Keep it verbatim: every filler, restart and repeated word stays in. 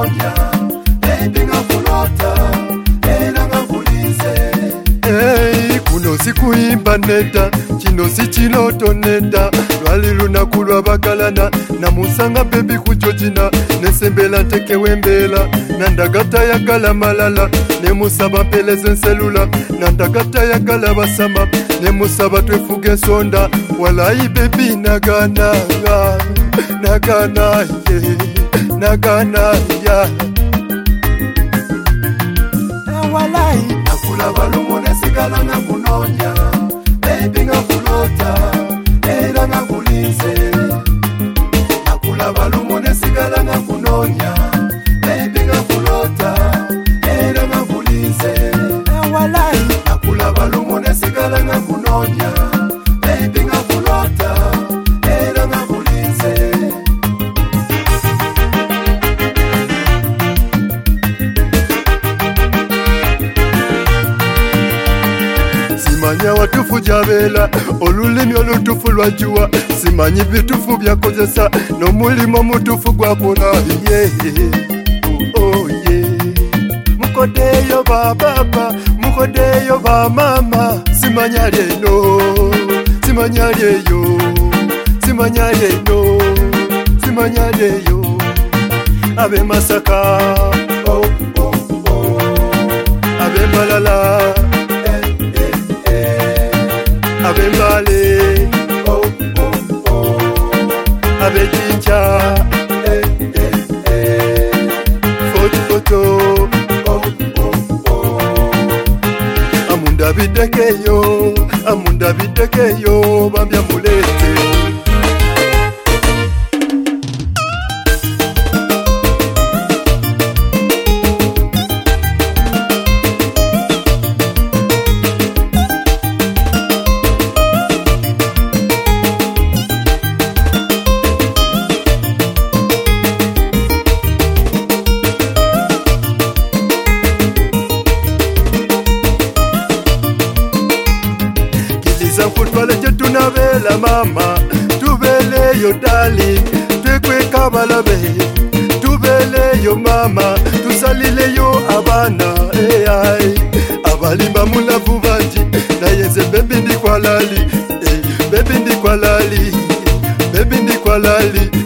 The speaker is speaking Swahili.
kunonya, baby ngafulota, era ngafulize. Hey, kuno sikuimba neta, chino si chiloto neta. Lwali lunaku lwabagalana, namusanga baby kuchojina. Nesembela ntekewe mbela, nandagata yagala malala. Nemusaba mpeleze nselula, nandagata yagala basama. Nemusaba twefuge sonda, walai baby nagana. Nagana ye, nagana ya. Walai nakula balumu nesigala ngakunonya, baby ngafulota, era ngakulize. Nakula balumu nesigala ngakunonya, baby ngafulota, era ngakulize. Walai nakula balumu nesigala ngakunonya, baby ngafulota, era ngakulize. Simanya watufu jabela, olulimi olutufu lwajua. Simanyi bitufu byakozesa, n'omulimo mutufu gwakona. Yeah, oh yeah. Mukodeyo ba baba, mukodeyo ba mama. Simanya lyeno, simanya lyeyo, simanya lyeno, simanya lyeyo. Abe Masaka, oh oh oh. Abe Malala, Abe Mbale, oh oh oh. Abe Jinja, eh eh eh. Foto foto, oh oh oh. Amunda bidekeyo, amunda bidekeyo, bambya mulete. Kutwale chetu na vela mama, tuvele yo darling, tekwe kabalabe. Tuvele yo mama, tusalile yo abana, eh ay. Abalimba mulavu vanji, na yenze baby ndi kwa lali, eh, baby ndi kwa lali, baby ndi kwa lali.